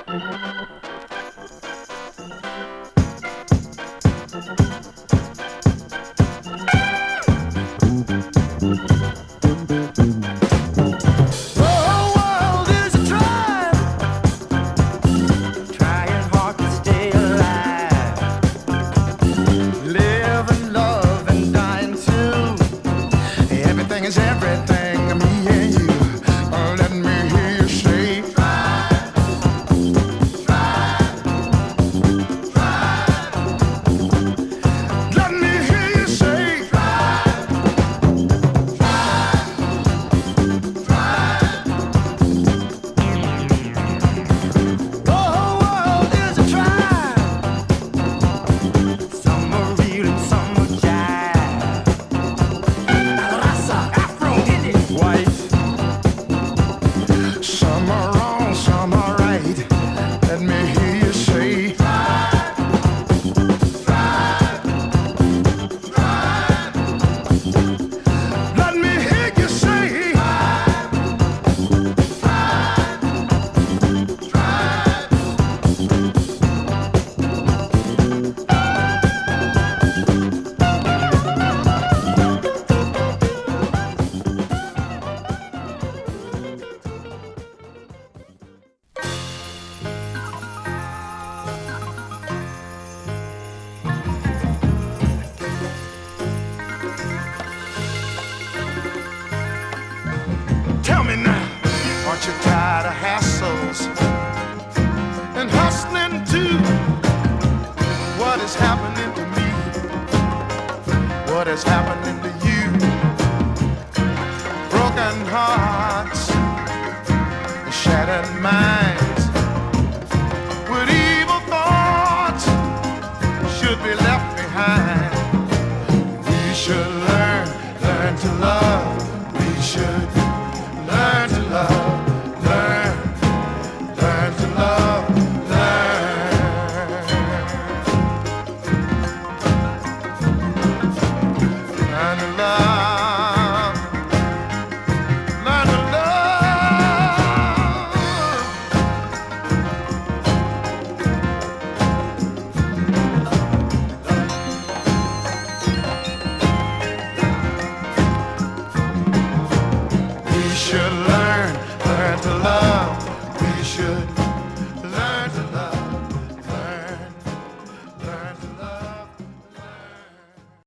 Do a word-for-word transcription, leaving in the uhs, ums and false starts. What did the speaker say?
Tell me now, aren't you tired of hassles and hustling too? What is happening to me? What is happening to you? Broken hearts, shattered minds, with evil thoughts should be left behind. We should learn, learn to love. We should learn to love, learn, learn to love, learn. Learn to love, learn to We should learn, learn to love. We should